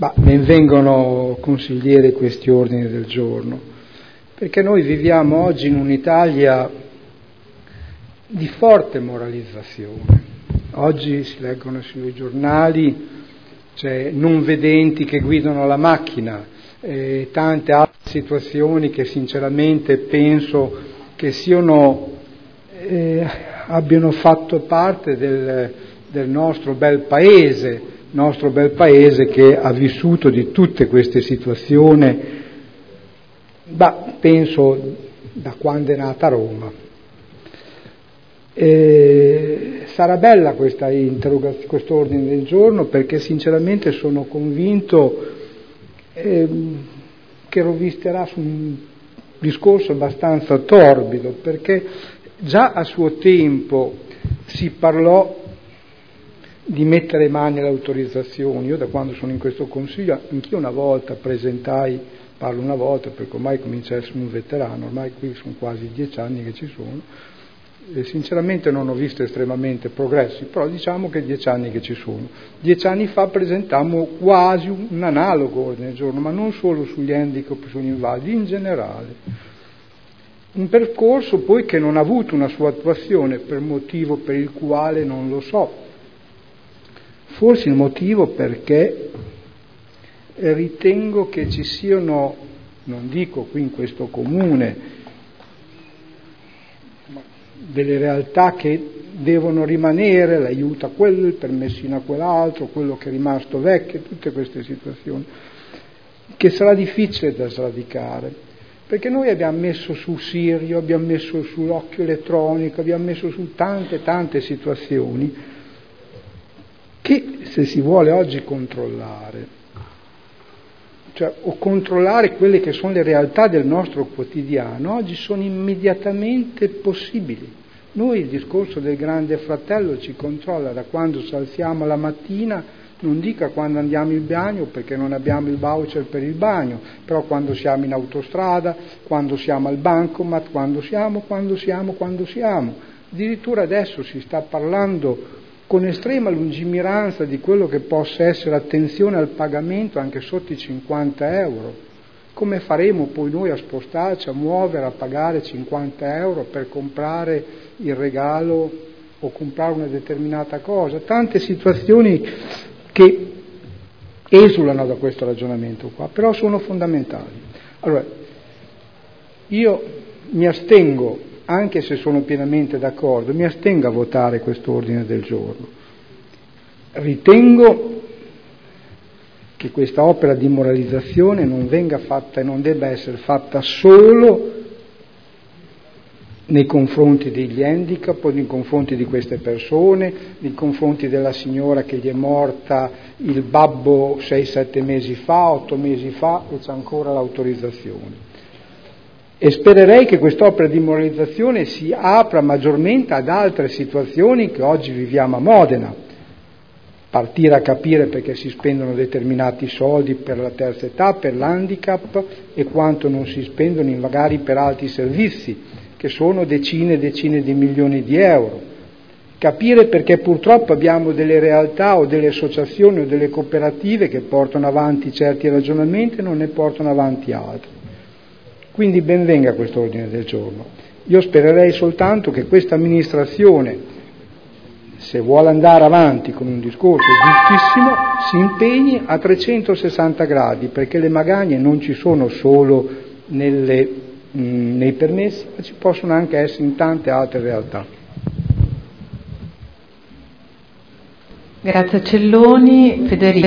Ma ben vengono, consigliere, questi ordini del giorno, perché noi viviamo oggi in un'Italia di forte moralizzazione. Oggi si leggono sui giornali, c'è non vedenti che guidano la macchina, tante altre situazioni che sinceramente penso che abbiano fatto parte del nostro bel paese che ha vissuto di tutte queste situazioni, penso da quando è nata Roma. Sarà bella questa quest'ordine del giorno, perché sinceramente sono convinto che rovisterà su un discorso abbastanza torbido, perché già a suo tempo si parlò di mettere mani alle autorizzazioni. Io da quando sono in questo Consiglio, anch'io una volta presentai, parlo una volta perché ormai comincia a essere un veterano, ormai qui sono quasi 10 anni che ci sono, e sinceramente non ho visto estremamente progressi, però diciamo che 10 anni che ci sono. 10 anni fa presentammo quasi un analogo ordine del giorno, ma non solo sugli handicap, sugli invalidi, in generale. Un percorso poi che non ha avuto una sua attuazione per motivo per il quale non lo so. Forse il motivo perché ritengo che ci siano, non dico qui in questo comune, delle realtà che devono rimanere, l'aiuto a quello, il permessino a quell'altro, quello che è rimasto vecchio, tutte queste situazioni, che sarà difficile da sradicare, perché noi abbiamo messo su Sirio, abbiamo messo sull'occhio elettronico, abbiamo messo su tante situazioni che, se si vuole oggi controllare, o controllare quelle che sono le realtà del nostro quotidiano, oggi sono immediatamente possibili. Noi il discorso del grande fratello ci controlla da quando ci alziamo la mattina, non dica quando andiamo in bagno perché non abbiamo il voucher per il bagno, però quando siamo in autostrada, quando siamo al bancomat, quando siamo. Addirittura adesso si sta parlando con estrema lungimiranza di quello che possa essere attenzione al pagamento anche sotto i 50 euro. Come faremo poi noi a spostarci, a muovere, a pagare 50 euro per comprare il regalo o comprare una determinata cosa? Tante situazioni che esulano da questo ragionamento qua, però sono fondamentali. Allora, io mi astengo, anche se sono pienamente d'accordo, mi astengo a votare questo ordine del giorno. Ritengo che questa opera di moralizzazione non venga fatta e non debba essere fatta solo nei confronti degli handicap o nei confronti di queste persone, nei confronti della signora che gli è morta il babbo 6-7 mesi fa, 8 mesi fa e c'è ancora l'autorizzazione. E spererei che quest'opera di moralizzazione si apra maggiormente ad altre situazioni che oggi viviamo a Modena. Partire a capire perché si spendono determinati soldi per la terza età, per l'handicap, e quanto non si spendono magari per altri servizi, che sono decine e decine di milioni di euro. Capire perché purtroppo abbiamo delle realtà o delle associazioni o delle cooperative che portano avanti certi ragionamenti e non ne portano avanti altri. Quindi ben venga questo ordine del giorno. Io spererei soltanto che questa amministrazione, se vuole andare avanti con un discorso giustissimo, si impegni a 360 gradi, perché le magagne non ci sono solo nei permessi, ma ci possono anche essere in tante altre realtà. Grazie Celloni. Federico.